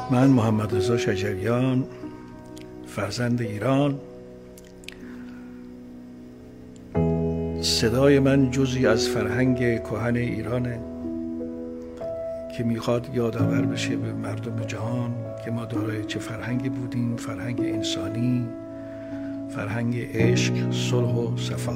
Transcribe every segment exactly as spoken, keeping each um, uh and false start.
من محمد رضا شجریان، فرزند ایران. صدای من جزئی از فرهنگ کهن ایرانه که میخواد یادآور بشه به مردم جهان که ما دارای چه فرهنگی بودیم، فرهنگ انسانی، فرهنگ عشق، صلح و صفا.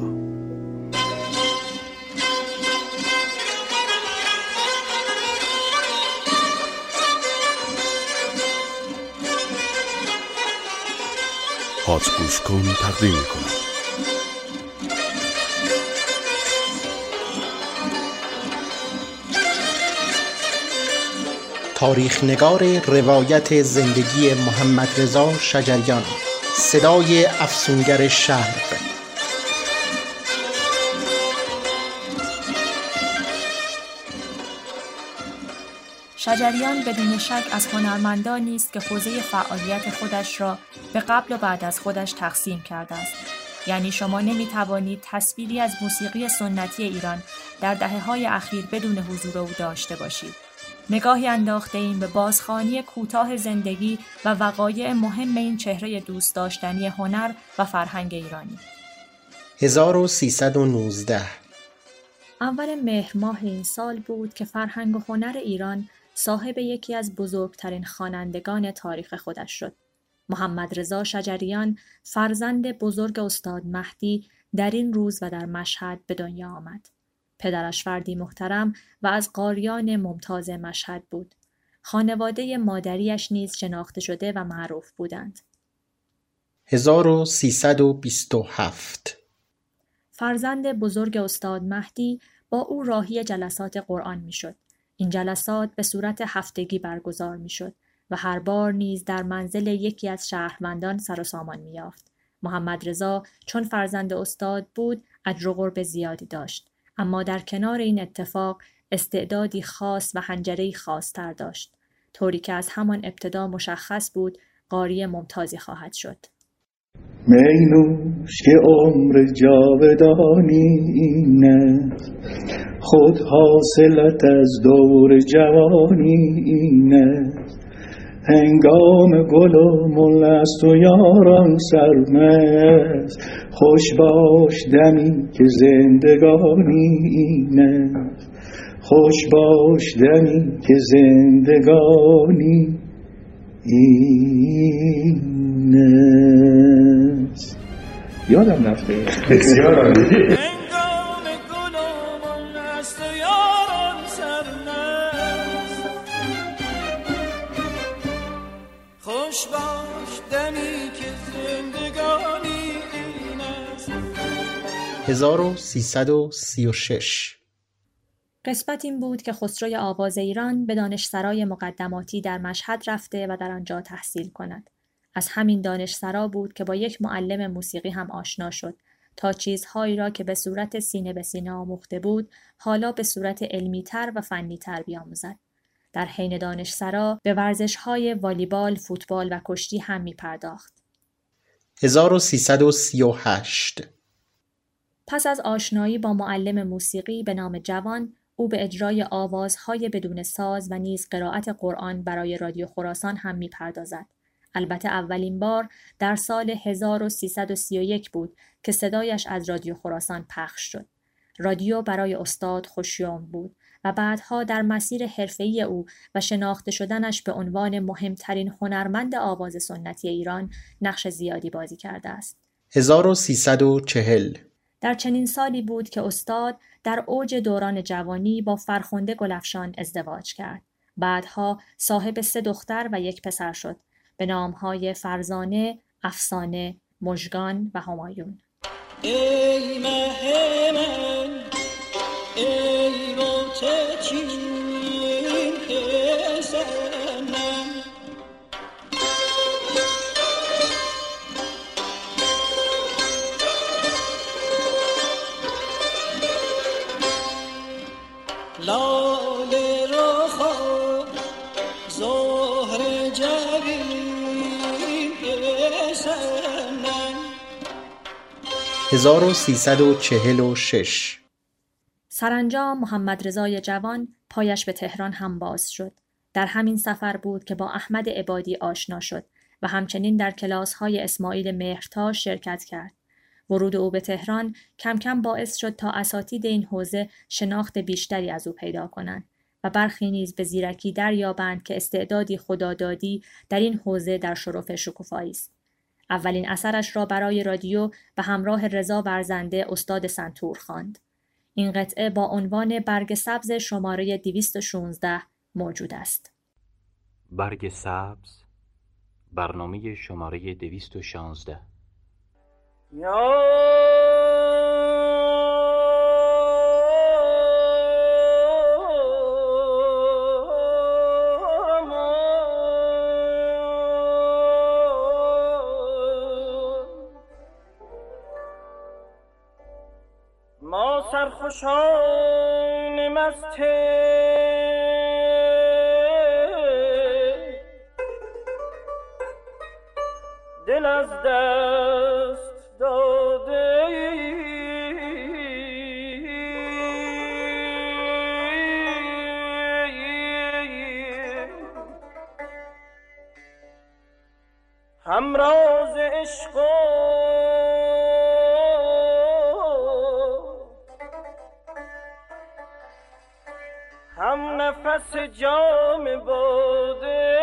هات گوش کن تقدیم می‌کند. تاریخ نگار روایت زندگی محمد رضا شجریان، صدای افسونگر شرق. شجریان بدون شک از هنرمندانی است که حوزه فعالیت خودش را به قبل و بعد از خودش تقسیم کرده است. یعنی شما نمی‌توانید تصویری از موسیقی سنتی ایران در دهه‌های اخیر بدون حضور او داشته باشید. نگاهی انداخته ایم به بازخوانی کوتاه زندگی و وقایع مهم این چهره دوست داشتنی هنر و فرهنگ ایرانی. هزار و سیصد و نوزده اول مهر ماه این سال بود که فرهنگ و هنر ایران صاحب یکی از بزرگترین خوانندگان تاریخ خودش شد. محمد رضا شجریان، فرزند بزرگ استاد مهدی، در این روز و در مشهد به دنیا آمد. پدرش فردی محترم و از قاریان ممتاز مشهد بود. خانواده مادریش نیز شناخته شده و معروف بودند. هزار و سیصد و بیست و هفت فرزند بزرگ استاد مهدی با او راهی جلسات قرآن می شد. این جلسات به صورت هفتگی برگزار می شد و هر بار نیز در منزل یکی از شهروندان سر و سامان می یافت. محمد رضا چون فرزند استاد بود اجر و قرب زیادی داشت، اما در کنار این اتفاق استعدادی خاص و حنجره‌ای خاص‌تر داشت، طوری که از همان ابتدا مشخص بود قاری ممتازی خواهد شد. می نوش که عمر جاودانی این است، خود حاصلت از دور جوانی این است. هنگام گل و مل است و یاران سرمست، خوش باش دمی که زندگانی این است. خوش باش دمی که زندگانی این است. یادم رفته. بسیار عالی. خوش باش دمی که زندگانی این است. هزار و سیصد و سی و شش قسمت این بود که خسروی آواز ایران به دانشسرای مقدماتی در مشهد رفته و در آنجا تحصیل کند. از همین دانشسرا بود که با یک معلم موسیقی هم آشنا شد تا چیزهایی را که به صورت سینه به سینه آموخته بود حالا به صورت علمی‌تر و فنی‌تر بیاموزد. در حین دانشسرا به ورزش‌های والیبال، فوتبال و کشتی هم می‌پرداخت. هزار و سیصد و سی و هشت پس از آشنایی با معلم موسیقی به نام جوان، او به اجرای آوازهای بدون ساز و نیز قرائت قرآن برای رادیو خراسان هم می‌پردازد. البته اولین بار در سال هزار و سیصد و سی و یک بود که صدایش از رادیو خراسان پخش شد. رادیو برای استاد خوشیوم بود و بعدها در مسیر حرفه‌ای او و شناخته شدنش به عنوان مهمترین هنرمند آواز سنتی ایران نقش زیادی بازی کرده است. هزار و سیصد و چهل در چنین سالی بود که استاد در اوج دوران جوانی با فرخنده گلفشان ازدواج کرد. بعدها صاحب سه دختر و یک پسر شد به نامهای فرزانه، افسانه، مژگان و همایون. ای مه من، ای معتکین پسرم، لاله رخا زهر جبین پسرم. هزار و سیصد و چهل و شش سرانجام محمد رضای جوان پایش به تهران هم باز شد. در همین سفر بود که با احمد عبادی آشنا شد و همچنین در کلاس‌های اسماعیل مهرتاش شرکت کرد. ورود او به تهران کم کم باعث شد تا اساتید این حوزه شناخت بیشتری از او پیدا کنند و برخی نیز به زیرکی دریابند که استعدادی خدادادی در این حوزه در شرف شکوفایی است. اولین اثرش را برای رادیو به همراه رضا ورزنده استاد سنتور خواند. این قطعه با عنوان برگ سبز شماره دویست و شانزده موجود است. برگ سبز، برنامه شماره دویست و شانزده. یا ما سرخوشان مست دل از دست داده همراز عشق هم نفس جام باده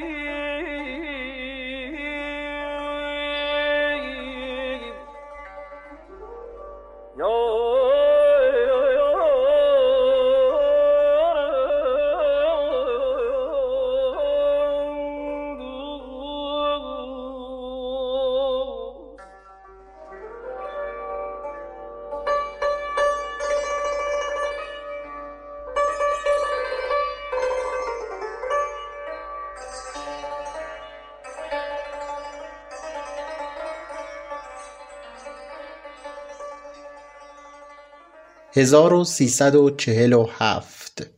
هزار و سیصد و چهل و هفت.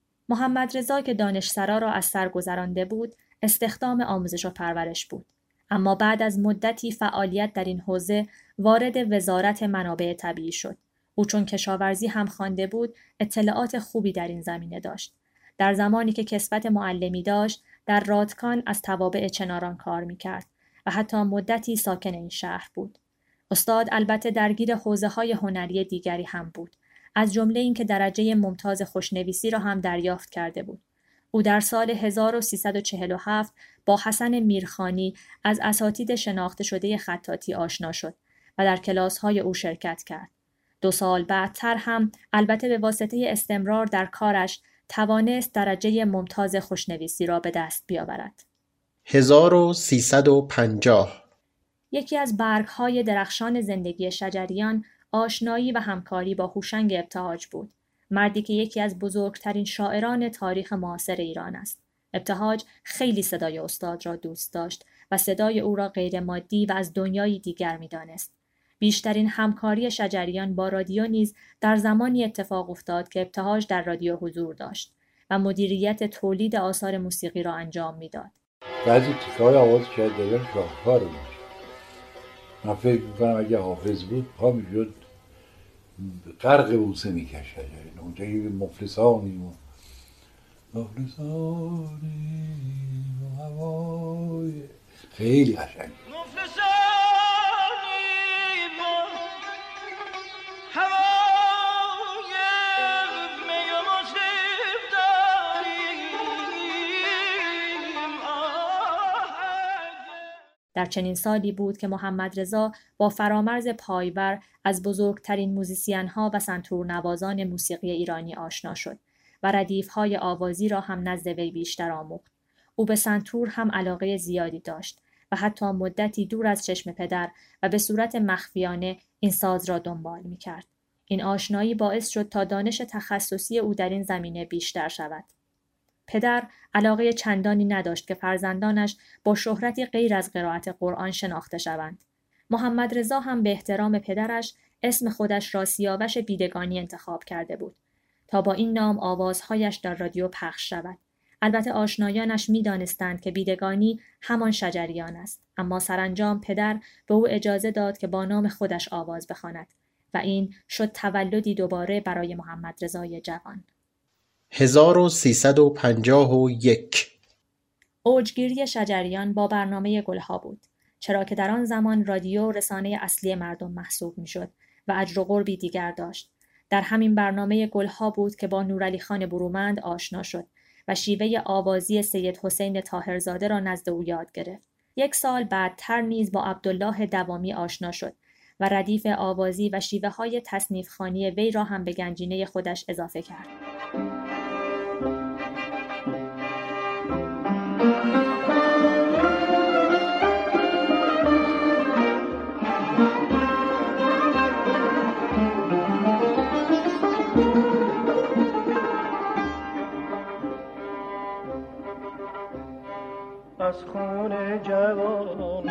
محمد رضا که دانشسرا را از سر گذرانده بود، استخدام آموزش و پرورش بود. اما بعد از مدتی فعالیت در این حوزه وارد وزارت منابع طبیعی شد. او چون کشاورزی هم خوانده بود، اطلاعات خوبی در این زمینه داشت. در زمانی که کسوت معلمی داشت، در رادکان از توابع چناران کار می‌کرد و حتی مدتی ساکن این شهر بود. استاد البته درگیر حوزه‌های هنری دیگری هم بود، از جمله این که درجه ممتاز خوشنویسی را هم دریافت کرده بود. او در سال هزار و سیصد و چهل و هفت با حسن میرخانی از اساتید شناخته شده خطاطی آشنا شد و در کلاس‌های او شرکت کرد. دو سال بعدتر هم البته به واسطه استمرار در کارش توانست درجه ممتاز خوشنویسی را به دست بیاورد. هزار و سیصد و پنجاه. یکی از برگ‌های درخشان زندگی شجریان آشنایی و همکاری با هوشنگ ابتهاج بود، مردی که یکی از بزرگترین شاعران تاریخ معاصر ایران است. ابتهاج خیلی صدای استاد را دوست داشت و صدای او را غیر مادی و از دنیایی دیگر می‌دانست. بیشترین همکاری شجریان با رادیو نیز در زمانی اتفاق افتاد که ابتهاج در رادیو حضور داشت و مدیریت تولید آثار موسیقی را انجام می‌داد. بعضی تیکه‌های آواز شاید دلم شاهکار بود. من فکر میکنم اگه حافظ بود پا میشد غرق بوسه میکشد. یعنی اونجا یه مفلسانی و مفلسانی و هوای خیلی قشنگ. در چنین سالی بود که محمد رضا با فرامرز پایور از بزرگترین موزیسین‌ها و سنتورنوازان موسیقی ایرانی آشنا شد و ردیف‌های آوازی را هم نزد وی بیشتر آموخت. او به سنتور هم علاقه زیادی داشت و حتی مدتی دور از چشم پدر و به صورت مخفیانه این ساز را دنبال می‌کرد. این آشنایی باعث شد تا دانش تخصصی او در این زمینه بیشتر شود. پدر علاقه چندانی نداشت که فرزندانش با شهرتی غیر از قرائت قرآن شناخته شوند. محمد رضا هم به احترام پدرش اسم خودش را سیاوش بیدگانی انتخاب کرده بود تا با این نام آوازهایش در رادیو پخش شود. البته آشنایانش می دانستند که بیدگانی همان شجریان است، اما سرانجام پدر به او اجازه داد که با نام خودش آواز بخواند و این شد تولدی دوباره برای محمد رضای جوان. هزار و سیصد و پنجاه و یک. اوجگیری شجریان با برنامه گلها بود، چرا که در آن زمان رادیو رسانه اصلی مردم محسوب میشد و اجر و قربی دیگر داشت. در همین برنامه گلها بود که با نورعلی خان برومند آشنا شد و شیوه آوازی سید حسین طاهرزاده را نزد او یاد گرفت. یک سال بعدتر نیز با عبدالله دوامی آشنا شد و ردیف آوازی و شیوه های تصنیف خوانی وی را هم به گنجینه خودش اضافه کرد. از خون جوان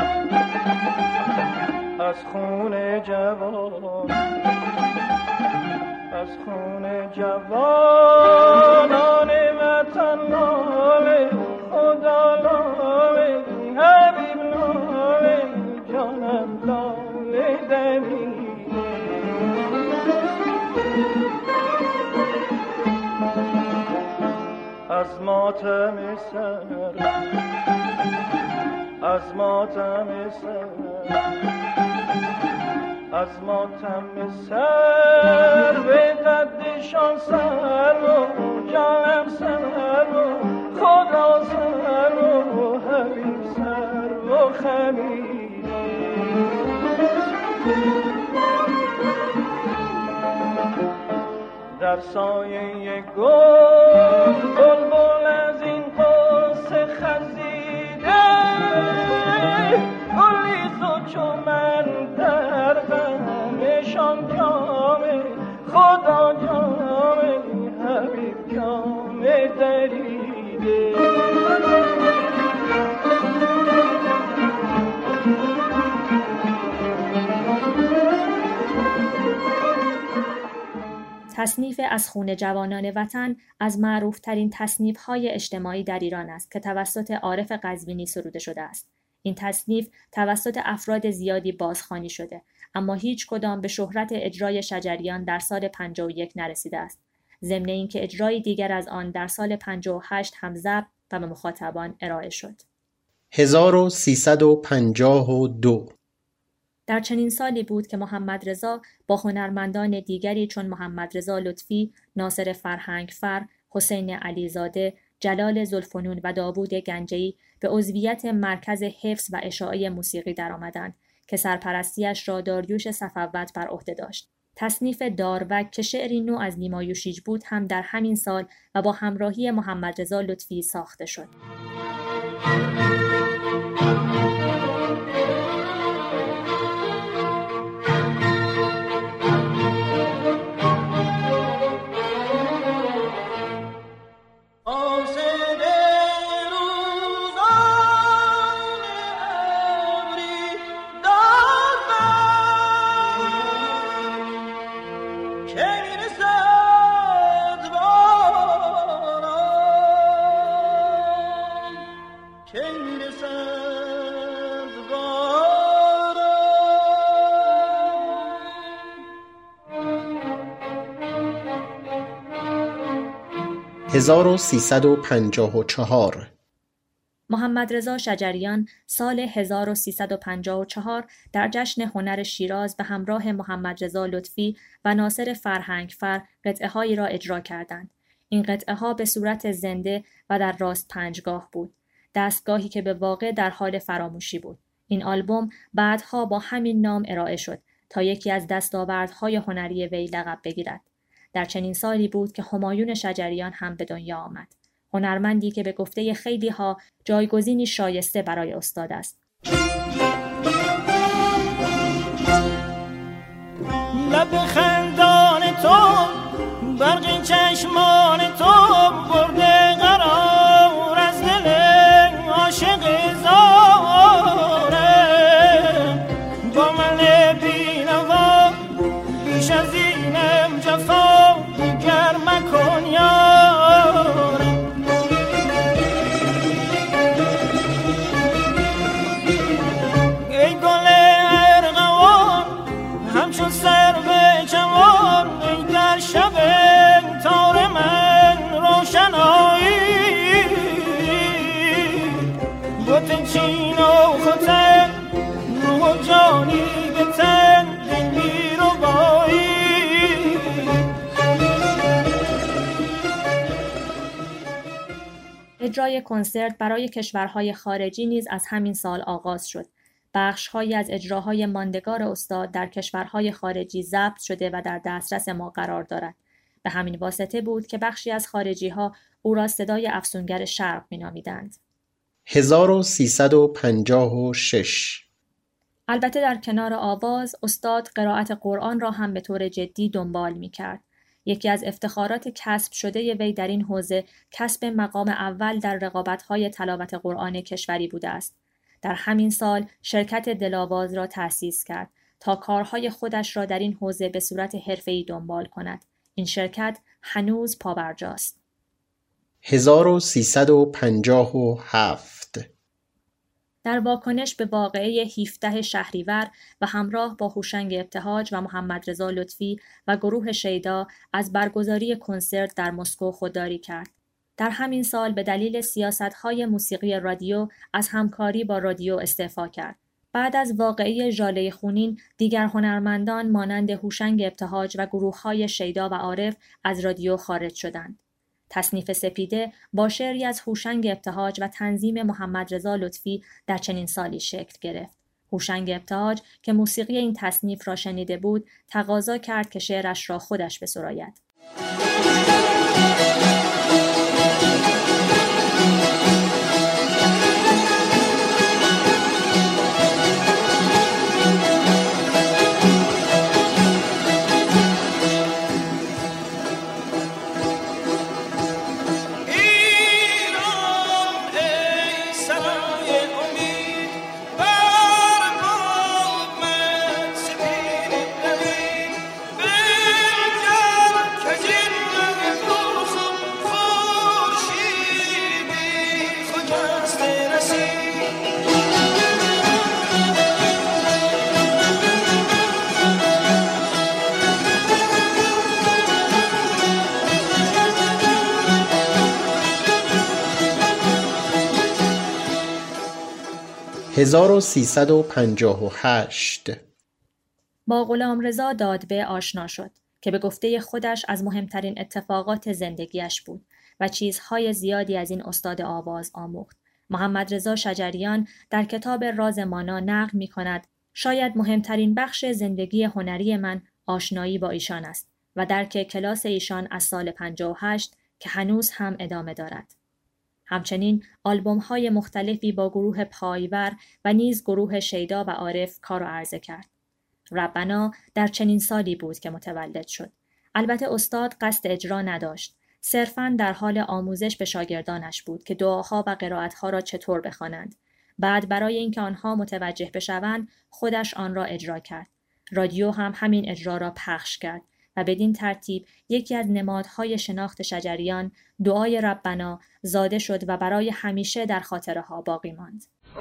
از خون جوان از خون جوانان وطن لاله خدا لاله حبیب لاله جانم لاله دمی از ماتم سر از ماتم سر از ماتم سر به قدشان سر و جانم سر و خدا سر و حبیب سر و خمیر در سایه گل بلبل از این قصه خزیده گلی تو چو من در غمشان جامه خدا جامه حبیب جامه دریده تصنیف از خون جوانان وطن از معروفترین تصنیف‌های اجتماعی در ایران است که توسط عارف قزوینی سروده شده است. این تصنیف توسط افراد زیادی بازخوانی شده، اما هیچ کدام به شهرت اجرای شجریان در سال پنجاه و یک نرسیده است. ضمن اینکه اجرای دیگر از آن در سال پنجاه و هشت هم ضبط و به مخاطبان ارائه شد. هزار و سیصد و پنجاه و دو. در چنین سالی بود که محمد رضا با هنرمندان دیگری چون محمد رضا لطفی، ناصر فرهنگفر، حسین علیزاده، جلال ذوالفنون و داوود گنجه‌ای به عضویت مرکز حفظ و اشاعه موسیقی درآمدند که سرپرستیش را داریوش صفوت بر عهده داشت. تصنیف داروک که شعری نو از نیما یوشیج بود هم در همین سال و با همراهی محمد رضا لطفی ساخته شد. هزار و سیصد و پنجاه و چهار. محمد رضا شجریان سال هزار و سیصد و پنجاه و چهار در جشن هنر شیراز به همراه محمد رضا لطفی و ناصر فرهنگفر قطعه‌هایی را اجرا کردند. این قطعه‌ها به صورت زنده و در راست پنجگاه بود، دستگاهی که به واقع در حال فراموشی بود. این آلبوم بعدها با همین نام ارائه شد تا یکی از دستاوردهای هنری وی لقب بگیرد. در چنین سالی بود که همایون شجریان هم به دنیا آمد. هنرمندی که به گفته خیلی ها جایگزینی شایسته برای استاد است. لب خندان تو برق چشمان تو برده قرار از دل عاشق زاره با من بینوا بیش از اینم جفا دیگر مکن یاره ای گل ارغوان همچون سر به جوان ای در شب تار من اجرای کنسرت برای کشورهای خارجی نیز از همین سال آغاز شد. بخش‌هایی از اجراهای ماندگار استاد در کشورهای خارجی ضبط شده و در دسترس ما قرار دارد. به همین واسطه بود که بخشی از خارجی‌ها او را صدای افسونگر شرق می‌نامیدند. هزار و سیصد و پنجاه و شش. البته در کنار آواز، استاد قرائت قرآن را هم به طور جدی دنبال می‌کرد. یکی از افتخارات کسب شده وی در این حوزه کسب مقام اول در رقابت‌های تلاوت قرآن کشوری بوده است. در همین سال شرکت دلاواز را تأسیس کرد تا کارهای خودش را در این حوزه به صورت حرفه‌ای دنبال کند. این شرکت هنوز پابرجاست. هزار و سیصد و پنجاه و هفت. در واکنش به واقعه هفدهم شهریور و همراه با هوشنگ ابتهاج و محمد رضا لطفی و گروه شیدا از برگزاری کنسرت در مسکو خودداری کرد. در همین سال به دلیل سیاست‌های موسیقی رادیو از همکاری با رادیو استعفا کرد. بعد از واقعه ژاله خونین، دیگر هنرمندان مانند هوشنگ ابتهاج و گروه‌های شیدا و عارف از رادیو خارج شدند. تصنیف سپیده با شعری از هوشنگ ابتهاج و تنظیم محمد رضا لطفی در چنین سالی شکل گرفت. هوشنگ ابتهاج که موسیقی این تصنیف را شنیده بود، تقاضا کرد که شعرش را خودش بسراید. هزار و سیصد و پنجاه و هشت. با غلامرضا دادبه آشنا شد که به گفته خودش از مهمترین اتفاقات زندگیش بود و چیزهای زیادی از این استاد آواز آموخت. محمد رضا شجریان در کتاب راز مانا نقل می کند شاید مهمترین بخش زندگی هنری من آشنایی با ایشان است و درک کلاس ایشان از سال پنجاه و هشت که هنوز هم ادامه دارد. همچنین آلبوم‌های مختلفی با گروه پایور و نیز گروه شیدا و عارف کار و عرضه کرد. ربنا در چنین سالی بود که متولد شد. البته استاد قصد اجرا نداشت. صرفاً در حال آموزش به شاگردانش بود که دعاها و قرائتها را چطور بخوانند. بعد برای اینکه آنها متوجه بشوند، خودش آن را اجرا کرد. رادیو هم همین اجرا را پخش کرد و بدین ترتیب یکی از نمادهای شناخت شجریان، دعای ربنا، زاده شد و برای همیشه در خاطره ها باقی ماند.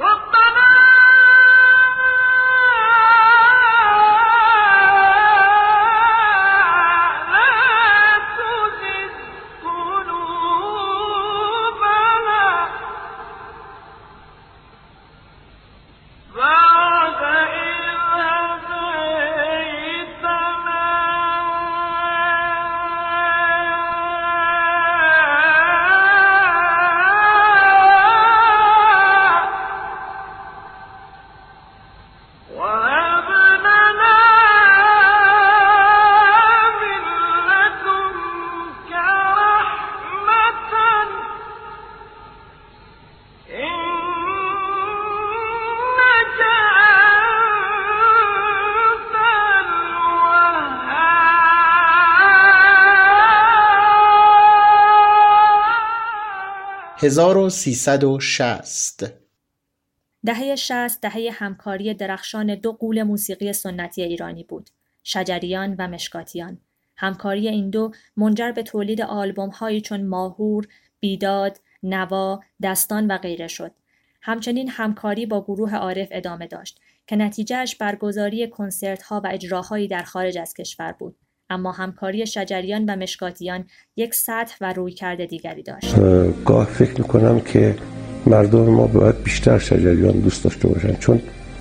هزار و سیصد و شصت. دهه شصت دهه همکاری درخشان دو غول موسیقی سنتی ایرانی بود، شجریان و مشکاتیان. همکاری این دو منجر به تولید آلبوم‌هایی چون ماهور، بیداد، نوا، دستان و غیره شد. همچنین همکاری با گروه عارف ادامه داشت که نتیجهش برگزاری کنسرت‌ها و اجراهایی در خارج از کشور بود. اما همکاری شجریان و مشکاتیان یک سطح و رویکرد دیگری داشت. گاه فکر میکنم که مردم ما باید بیشتر شجریان دوست داشته باشن، چون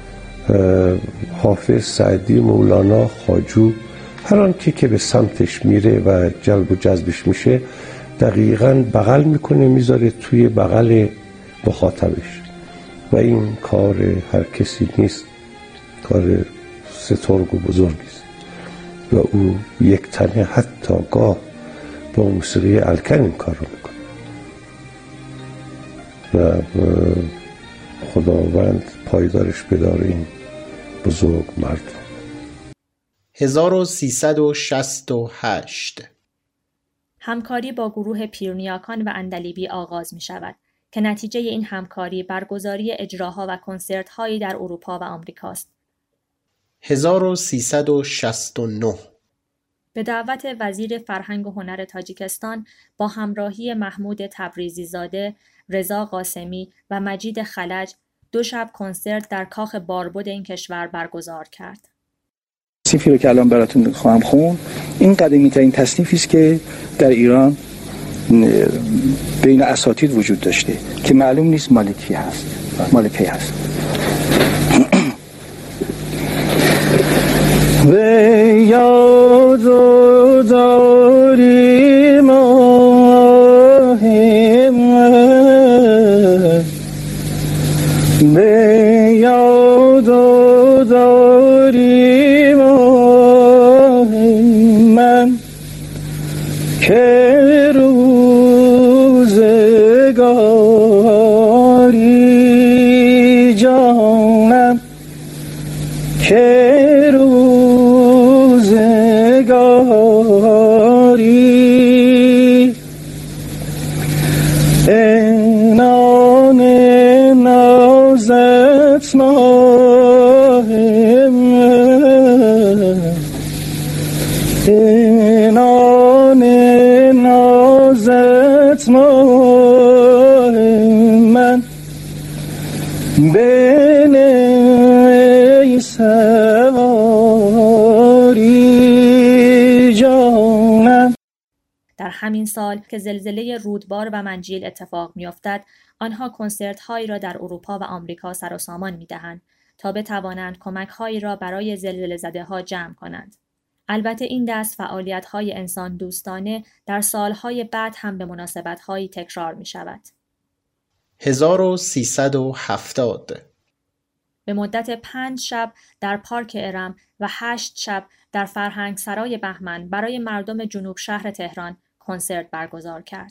حافظ، سعدی، مولانا، خواجو، هر آن کی که به سمتش میره و جلب و جذبش میشه دقیقاً بغل میکنه میذاره توی بغل مخاطبش و این کار هر کسی نیست، کار سترگ و بزرگی است و او یک تنه حتی گاه با موسیقی الکن این کار رو میکنه و خداوند پایدارش بداره این بزرگ مردم. هزار و سیصد و شصت و هشت همکاری با گروه پیرنیاکان و اندلیبی آغاز می شود که نتیجه این همکاری برگزاری اجراها و کنسرت‌هایی در اروپا و آمریکاست. هزار و سیصد و شصت و نه به دعوت وزیر فرهنگ و هنر تاجیکستان با همراهی محمود تبریزی زاده، رضا قاسمی و مجید خلج دو شب کنسرت در کاخ باربد این کشور برگزار کرد. تصنیفی رو که الان براتون خواهم خوند این قدیمی ترین تصنیفی است که در ایران بین اساتید وجود داشته که معلوم نیست مال کی هست، مال کی هست. به یاد داری ماه من، به یاد داری ماه من که روزگاری جانم که روزگاری انان نازت ماه من، انان نازت ماه من بنی سواری جانم. در همین سال که زلزله رودبار و منجیل اتفاق می‌افتد، آنها کنسرت‌هایی را در اروپا و آمریکا سر و سامان می‌دهند تا بتوانند کمک‌هایی را برای زلزله‌زده‌ها جمع کنند. البته این دست فعالیت‌های انسان دوستانه در سالهای بعد هم به مناسبت‌هایی تکرار می‌شود. هزار و سیصد و هفتاد به مدت پنج شب در پارک ارم و هشت شب در فرهنگ سرای بهمن برای مردم جنوب شهر تهران کنسرت برگزار کرد.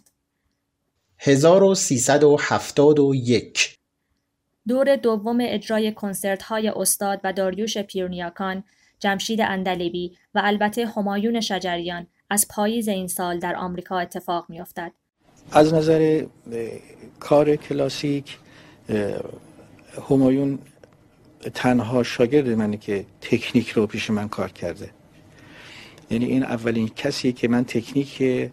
هزار و سیصد و هفتاد و یک دور دوم اجرای کنسرت‌های استاد و داریوش پیرنیاکان، جمشید اندلیبی و البته همایون شجریان از پاییز این سال در آمریکا اتفاق می‌افتد. از نظر کار کلاسیک همایون تنها شاگرد منه که تکنیک رو پیش من کار کرده. یعنی این اولین کسیه که من تکنیک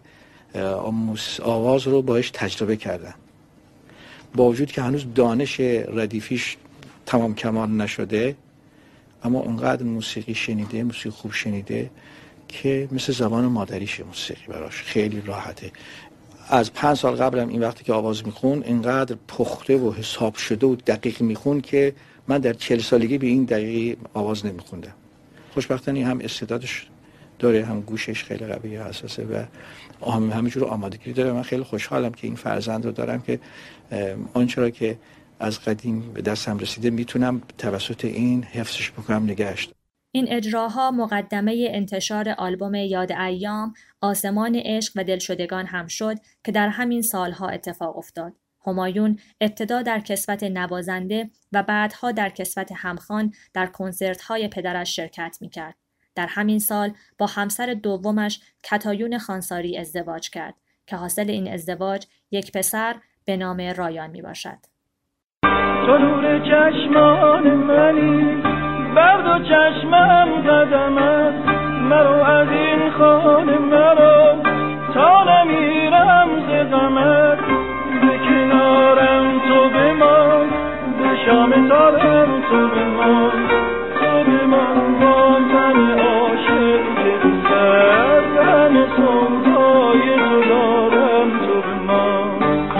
آواز رو باهاش تجربه کردم. با وجود که هنوز دانش ردیفیش تمام کمال نشده، اما اونقدر موسیقی شنیده، موسیقی خوب شنیده که مثل زبان مادریشه موسیقی براش، خیلی راحته. از پنج سال قبلم این وقتی که آواز میخون اینقدر پخته و حساب شده و دقیق میخون که من در چهل سالگی به این دقیقی آواز نمیخوندم. خوشبختانه هم استعدادش داره، هم گوشش خیلی قوی و حساسه و هم همینجور آمادگی داره. من خیلی خوشحالم که این فرزند رو دارم که آنچه را که از قدیم به دستم رسیده میتونم توسط این حفظش بکنم، نگهش دارم. این اجراها مقدمه انتشار آلبوم یاد ایام، آسمان عشق و دلشدگان هم شد که در همین سالها اتفاق افتاد. همایون ابتدا در کسوت نوازنده و بعدها در کسوت همخوان در کنسرت‌های پدرش شرکت می‌کرد. در همین سال با همسر دومش کتایون خانساری ازدواج کرد که حاصل این ازدواج یک پسر به نام رایان میباشد. تو نور چشمان منی، بر دو چشمم قدمت، مرو از این خانه مرو تا نمیرم ز غمت، به کنارم تو بمان، به شام تابم تو بمان، تو بمان با تن عاشق که سر غم سودای تو دارم تو بمان.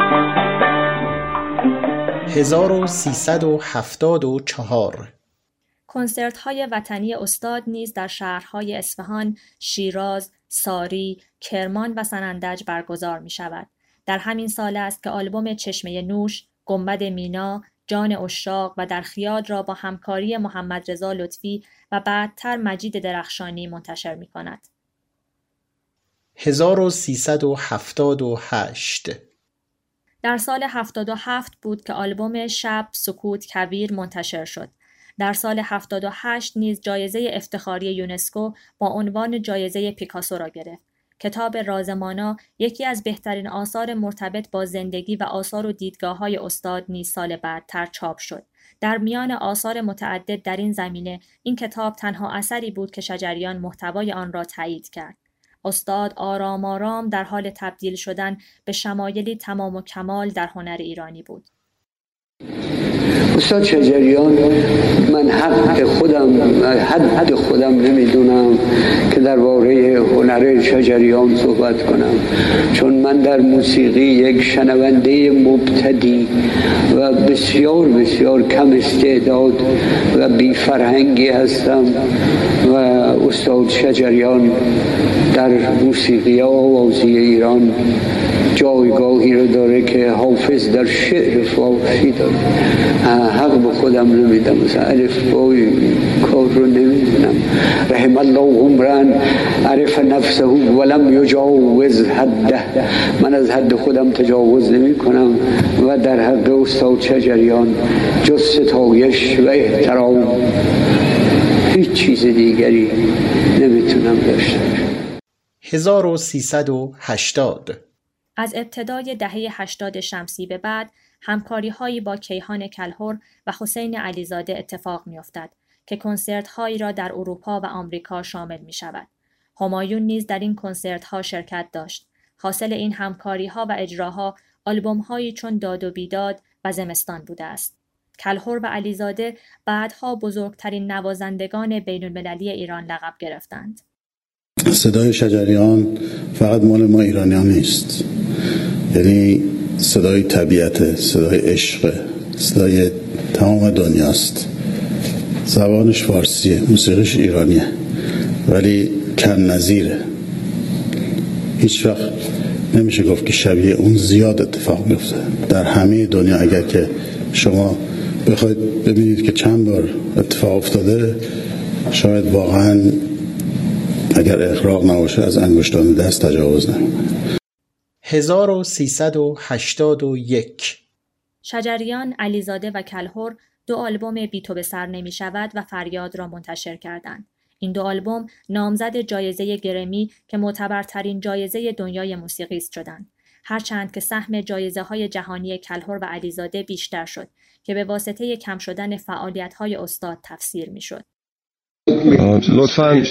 هزار و سیصد و هفتاد و چهار کنسرت‌های وطنی استاد نیز در شهرهای اصفهان، شیراز، ساری، کرمان و سنندج برگزار می شود. در همین سال است که آلبوم چشمه نوش، گنبد مینا، جان عشاق و در خیال را با همکاری محمد رضا لطفی و بعدتر مجید درخشانی منتشر می کند. هزار و سیصد و هفتاد و هشت در سال هفتاد و هفت بود که آلبوم شب سکوت کویر منتشر شد. در سال هفتاد و هشت نیز جایزه افتخاری یونسکو با عنوان جایزه پیکاسو را گرفت. کتاب رازمانا یکی از بهترین آثار مرتبط با زندگی و آثار و دیدگاه‌های استاد نیز سال بعدتر چاپ شد. در میان آثار متعدد در این زمینه این کتاب تنها اثری بود که شجریان محتوای آن را تایید کرد. استاد آرام آرام در حال تبدیل شدن به شمایلی تمام و کمال در هنر ایرانی بود. استاد شجریان، من حق خودم حد خودم نمیدونم که درباره هنر شجریان صحبت کنم، چون من در موسیقی یک شنونده مبتدی و بسیار بسیار کم استعداد و بی فرهنگی هستم و استاد شجریان در موسیقی آوازی ایران جایگاهی رو داره که حافظ در شعر فارسی داره. حق به خودم نمیدم، مثلا الف بای کار رو نمیدونم. رحم الله عمرن عرف نفسه ولم یجاوز حده. من از حد خودم تجاوز نمی کنم و در حق استاد شجریان جز ستایش و احترام هیچ چیز دیگری نمیتونم داشته باشم. هزار و سیصد و هشتاد از ابتدای دهه هشتاد شمسی به بعد همکاری‌هایی با کیهان کلهر و حسین علیزاده اتفاق می‌افتد که کنسرت‌هایی را در اروپا و آمریکا شامل می‌شود. همایون نیز در این کنسرت‌ها شرکت داشت. حاصل این همکاری‌ها و اجراها آلبوم‌هایی چون داد و بیداد و زمستان بوده است. کلهر و علیزاده بعدها بزرگترین نوازندگان بین‌المللی ایران لقب گرفتند. صدای شجریان فقط مال ما ایرانیان نیست، یعنی صدای طبیعت، صدای عشق، صدای تمام دنیاست. زبانش فارسیه، موسیقیش ایرانیه، ولی کم نظیره. هیچ وقت نمیشه گفت که شبیه اون زیاد اتفاق میفته در همه دنیا. اگر که شما بخواید ببینید که چند بار اتفاق افتاده، شاید واقعاً اگر اغراق نباشه از انگشتان دست تجاوز نمی‌کنه. هزار و سیصد و هشتاد و یک شجریان، علیزاده و کلهر دو آلبوم بی تو به سر نمی شود و فریاد را منتشر کردند. این دو آلبوم نامزد جایزه گرمی که معتبرترین جایزه دنیای موسیقی است شدند. هرچند که سهم جایزه های جهانی کلهر و علیزاده بیشتر شد که به واسطه کم شدن فعالیت های استاد تفسیر می شد. لطفاً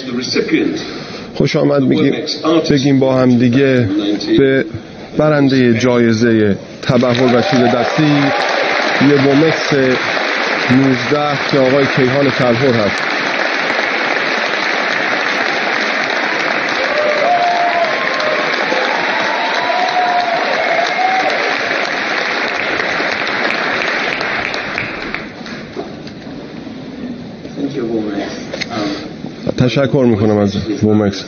خوش آمد بگیم, بگیم با هم دیگه به برنده جایزه تبحر و چوب دستی یه وومکس نوزده که آقای کیهان کلهر هست. تشکر میکنم از وومکس.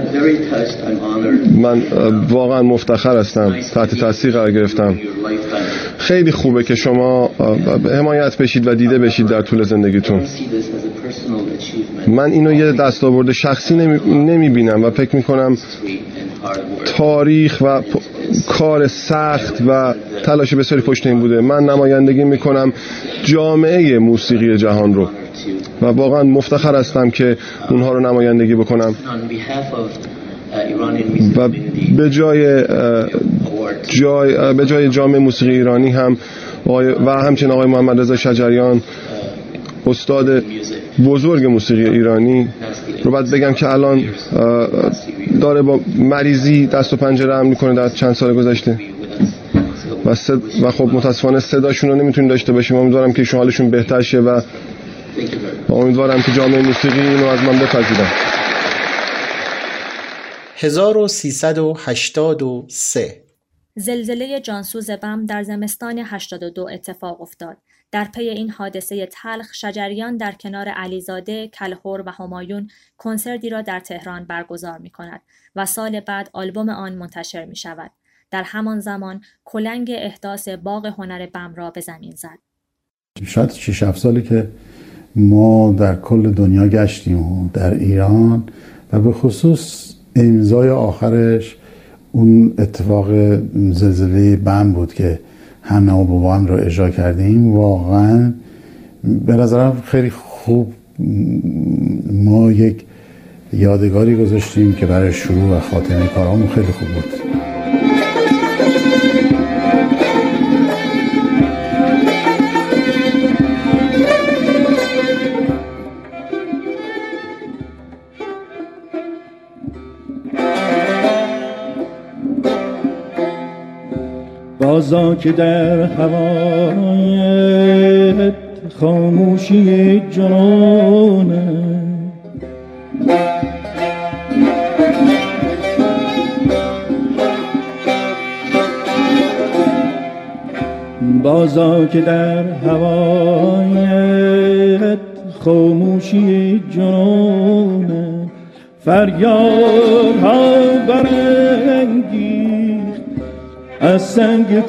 من واقعا مفتخر هستم، تحت تاثیر قرار گرفتم. خیلی خوبه که شما حمایت بشید و دیده بشید در طول زندگیتون. من اینو یه دستاورد شخصی نمیبینم و فکر میکنم تاریخ و کار سخت و تلاش بسیاری پشت این بوده. من نمایندگی میکنم جامعه موسیقی جهان رو و واقعا مفتخر هستم که اونها رو نمایندگی بکنم و به جای جای به جای جامعه موسیقی ایرانی هم و همچنین آقای محمد رضا شجریان، استاد بزرگ موسیقی ایرانی رو باید بگم که الان داره با مریضی دست و پنجه هم میکنه در چند سال گذشته و, صد... و خب متاسفانه صداشون رو نمیتونیم داشته باشیم. امیدوارم که ایشون حالشون بهتر شه و امیدوارم که جامعه موسیقی اینو از من بپذیرن. هزار و سیصد و هشتاد و سه زلزله جانسوز بم در زمستان هشتاد و دو اتفاق افتاد. در پی این حادثه تلخ شجریان در کنار علیزاده، کلهر و همایون کنسرتی را در تهران برگزار می کند و سال بعد آلبوم آن منتشر می شود. در همان زمان کلنگ احداث باغ هنر بم را به زمین زد. شاید شش هفت سالی که ما در کل دنیا گشتیم و در ایران و به خصوص امضای آخرش اون اتفاق زلزله بم بود که همه با هم رو اجرا کردیم. واقعا به نظرم خیلی خوب ما یک یادگاری گذاشتیم که برای شروع و خاتمه کارامون خیلی خوب بود. بازا که در هوایت خاموشی جانه، بازا که در هوایت خاموشی جانه، فریادها برانگیخت از سنگ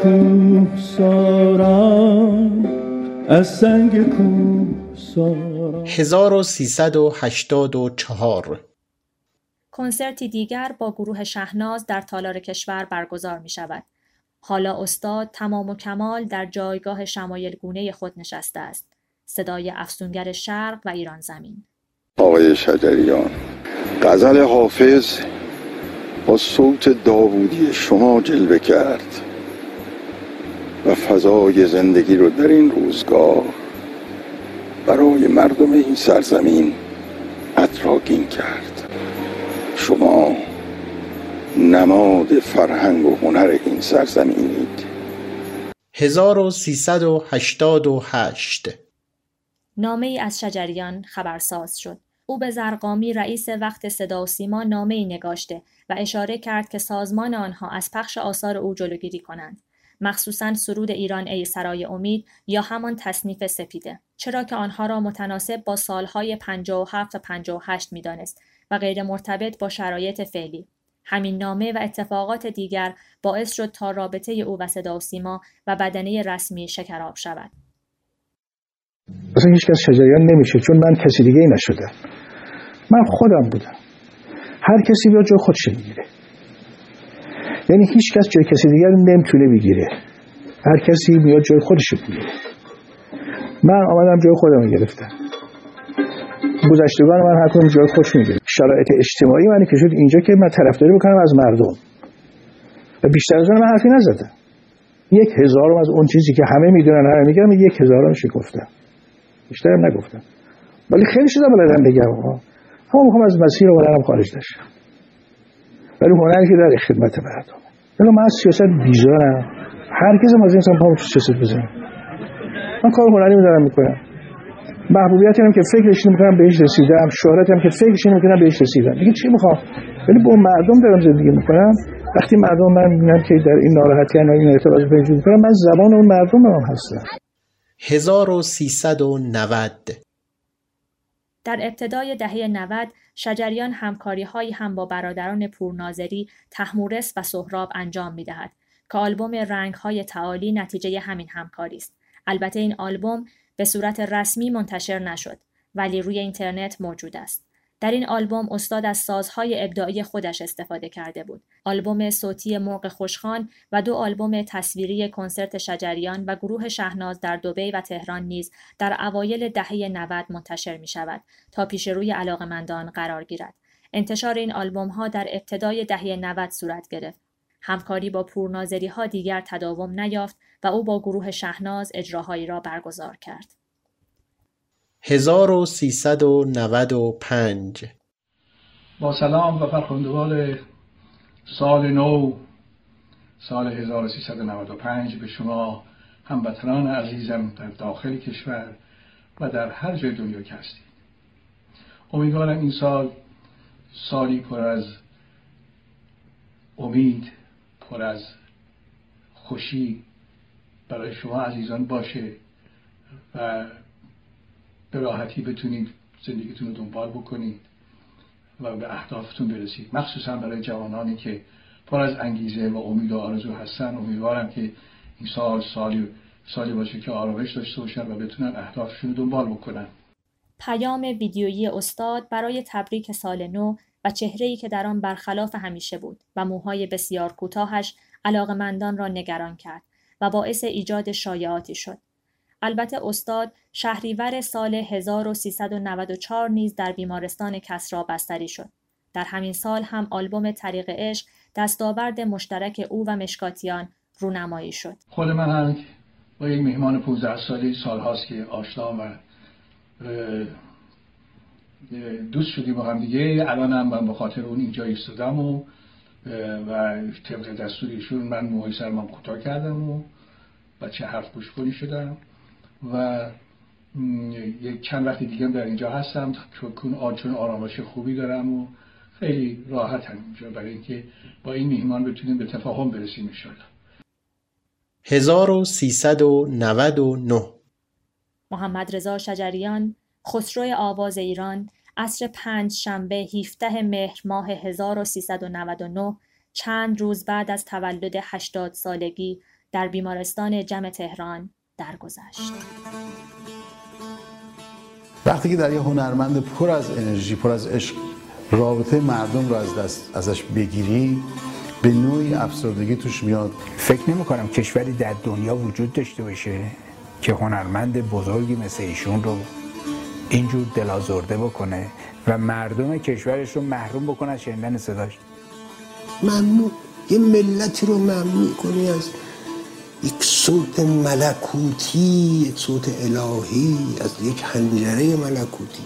کوهساران، از سنگ کوهساران. هزار و سیصد و هشتاد و چهار کنسرتی دیگر با گروه شهناز در تالار کشور برگزار می شود. حالا استاد تمام و کمال در جایگاه شمایل گونه خود نشسته است. صدای افسونگر شرق و ایران زمین. آقای شجریان، غزل حافظ با صوت داوودی شما جلوه کرد و فضای زندگی رو در این روزگار برای مردم این سرزمین ادراگین کرد. شما نماد فرهنگ و هنر این سرزمینید. هزار و سیصد و هشتاد و هشت نامه ای از شجریان خبرساز شد. او به زرقامی رئیس وقت صدا و سیما نامه ای نگاشته و اشاره کرد که سازمان آنها از پخش آثار او جلوگیری کنند، مخصوصاً سرود ایران ای سرای امید یا همان تصنیف سپیده، چرا که آنها را متناسب با سالهای پنجاه و هفت و پنجاه و هشت می‌دانست و غیر مرتبط با شرایط فعلی. همین نامه و اتفاقات دیگر باعث شد تا رابطه او و صدا و سیما و بدنه رسمی شکراب شود. اصلا هیچ کس شجریان نمیشه، چون من کسی دیگه ای نشدم. من خودم بودم. هر کسی بیا جای خودش میگیره. یعنی هیچ کس جای کسی دیگر نمیتونه بگیره. هر کسی میاد جای خودش میگیره. من آمدم جای خودم گرفتم. گذشتگان من هر کدوم جای خودش میگیره. شرایط اجتماعی من که شد اینجا که من طرفداری بکنم از مردم. و بیشتر از اون من حرفی نزدم. یک هزارم از اون چیزی که همه میدونن همه میگم یک هزارمش گفتم. بیشترم نگفتم. ولی خیلی چیزا بلدم بگم. اما میخوام از مسیر هنرم خارج نشم. ولی هنری که در خدمت مردم. ولی من از سیاست بیزارم. هرگز ما از این پامو تو سیاست بزنم. من کار هنری دارم میکنم. محبوبیتی هم که فکرش نمیکنم بهش رسیدم، شهرتی هم که فکرش نمیکنم بهش رسیدم. دیگه چی میخوام؟ ولی با مردم دارم زندگی میکنم. وقتی مردم من میگن که در این ناراحتی ان این ارتباط پیدا میکنم، من زبان اون مردم هم هستم. هزار و سیصد و نود در ابتدای دهه نود شجریان همکاری‌هایی هم با برادران پورناظری، طهمورث و سهراب انجام می‌دهد که آلبوم رنگ‌های تعالی نتیجه همین همکاری است. البته این آلبوم به صورت رسمی منتشر نشد، ولی روی اینترنت موجود است. در این آلبوم استاد از سازهای ابداعی خودش استفاده کرده بود. آلبوم صوتی مرغ خوشخوان و دو آلبوم تصویری کنسرت شجریان و گروه شهناز در دبی و تهران نیز در اوایل دهه نود منتشر می شود تا پیش روی علاقمندان قرار گیرد. انتشار این آلبوم‌ها در ابتدای دهه نود صورت گرفت. همکاری با پورناظری‌ها دیگر تداوم نیافت و او با گروه شهناز اجراهایی را برگزار کرد. هزار و سیصد و نود و پنج با سلام و فرخندوال سال نو سال هزار و سیصد و نود و پنج به شما هموطنان عزیزم در داخل کشور و در هر جای دنیا که هستید. امیدوارم این سال سالی پر از امید، پر از خوشی برای شما عزیزان باشه و به راحتی بتونید زندگیتون رو دنبال بکنید و به اهدافتون برسید، مخصوصا برای جوانانی که پر از انگیزه و امید و آرزو هستن. امیدوارم که این سال سالی سالی باشه که آرامش داشته باشن و بتونن اهدافشون رو دنبال بکنن. پیام ویدیویی استاد برای تبریک سال نو و چهره‌ای که در آن برخلاف همیشه بود و موهای بسیار کوتاهش علاقه‌مندان را نگران کرد و باعث ایجاد شایعاتی شد. البته استاد شهریور سال هزار و سیصد و نود و چهار نیز در بیمارستان کسری بستری شد. در همین سال هم آلبوم طریق عشق دستاورد مشترک او و مشکاتیان رونمایی شد. خود من هم با یک مهمان پانزده سالی سالهاست که آشنام و دوست شدیم با هم دیگه. الان هم من به خاطر اون اینجا ایستادم و و طبق دستوریشون من موهای سرمام کوتاه کردم و بچه حرف گوش کنی شدم و یک چند وقت دیگه در اینجا هستم چون آرامش خوبی دارم و خیلی راحتم اینجا برای اینکه با این میهمان بتونیم به تفاهم برسیم ان شاءالله. هزار و سیصد و نود و نه محمد رضا شجریان، خسرو آواز ایران، عصر پنج شنبه هفدهم مهر ماه هزار و سیصد و نود و نه، چند روز بعد از تولد هشتاد سالگی در بیمارستان جم تهران درگذشت. وقتی که در یه هنرمند پر از انرژی، پر از عشق، رابطه مردم رو از دست ازش بگیری، به نوعی افسردگی توش میاد. فکر نمی کنم کشوری در دنیا وجود داشته باشه که هنرمند بزرگی مثل ایشون رو اینجور دلازرده بکنه و مردم کشورش رو محروم بکنه از شنیدن صداش. ممنوع یه ملتی رو ممنوع کنی از یک صوت ملکوتی، یک صوت الهی، از یک حنجره ملکوتی.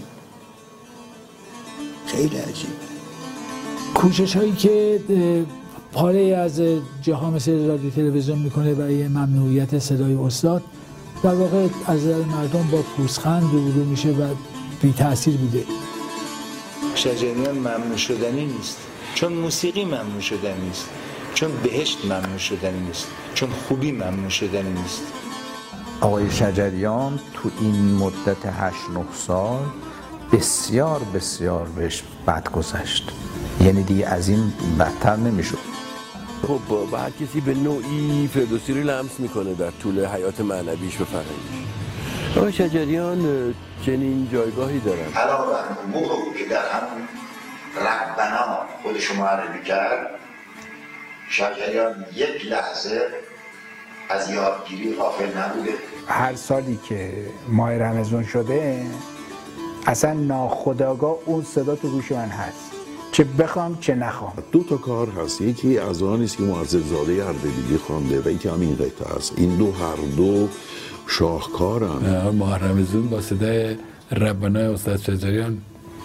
خیلی عجیبه. کوشش هایی که پاره از جهان مثل رادیو تلویزیون میکنه برای ممنوعیت صدای استاد در واقع از مردم با پوزخند روبرو میشه و بی تأثیر بوده. شجریان ممنوع شدنی نیست، چون موسیقی ممنوع شدنی نیست، چون بهشت ممنوع شدنی نیست، چون خوبی ممنوع شدنی نیست. آقای شجریان تو این مدت هشت نه سال بسیار بسیار بهش بد گذشت، یعنی دیگه از این بدتر نمیشد. خب با هر کسی به نوعی فردوسی رو لمس میکنه در طول حیات معنویش و فرهنگیش. آقای شجریان چنین جایگاهی دارن. علاوه بر موقعی که در همون ربنا خودش معرفی کرد، شجریان یک لحظه از یادگیری غافل نبوده. هر سالی که ماه رمضان شده اصلا ناخودآگاه اون صدا تو گوش من هست، چه بخوام چه نخوام. دو تا کار هست، یکی از آن است که معزز زاده اردبیلی خوانده و یکی همین قطعه است. این دو هر دو شاهکارن. ماه رمضان با صدای ربانای استاد شجریان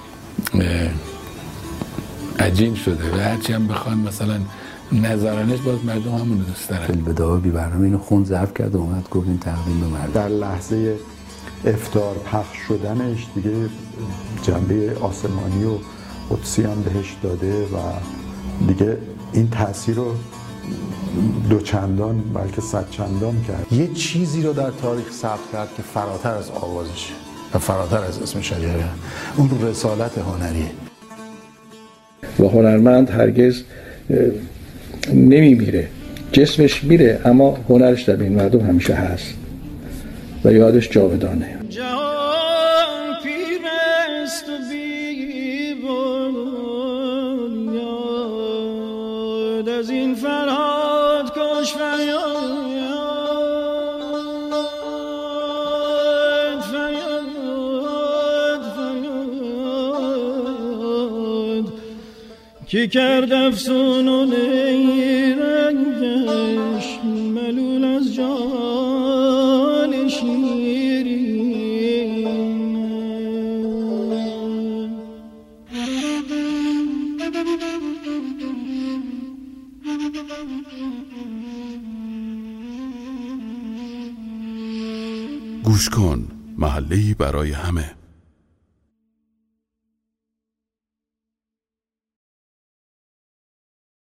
عجین شده و هرچی هم بخوان مثلا نظرانش باز مردم همون دوست دارن. البداع بی برنامه اینو خون ضبط کرد و اومد گفت این تقدیم به مردم. در لحظه افطار پخش شدنش دیگه جنبه آسمانی و قدسی هم بهش داده و دیگه این تأثیر رو دو چندان بلکه صد چندان کرد. یه چیزی رو در تاریخ ثبت کرد که فراتر از آوازشه و فراتر از اسم شجریان، اون رسالت هنریه. و هنرمند هرگز نمیمیره، جسمش میره اما هنرش در بین مردم همیشه هست و یادش جاودانه. جهان پیر است و بی بنیاد، از این فرهاد کاش فریاد فریاد فریاد کی کرد افسون و نیرنگش ملول از جان شیرین. گوش کن، محله‌ای برای همه.